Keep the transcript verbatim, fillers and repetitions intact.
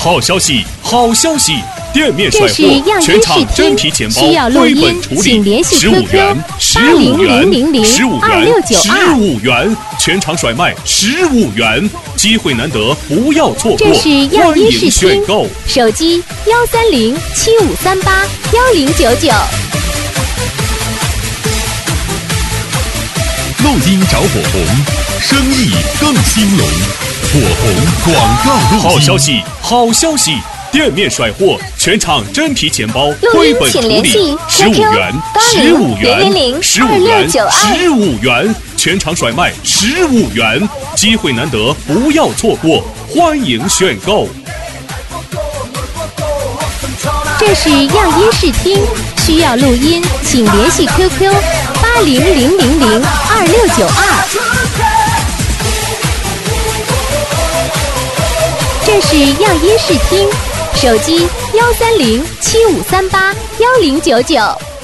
好消息，好消息！店面甩货，全场真皮钱包归本处理，十五元，十五元，十五元，十五元，全场甩卖十五元，机会难得，不要错过！ 这是样音视听， 购手机幺三零七五三八幺零九九。 录音找火红，生意更兴隆，火红广告录音。 好消息，好消息！店面甩货，全场真皮钱包归本处理，十五元，十五元，十五元，十五元，全场甩卖十五元，机会难得，不要错过，欢迎选购。 这是样音视听，需要录音，请联系 Q Q 八零零零零二六九二。这是样音视听，手机幺三零七五三八幺零九九。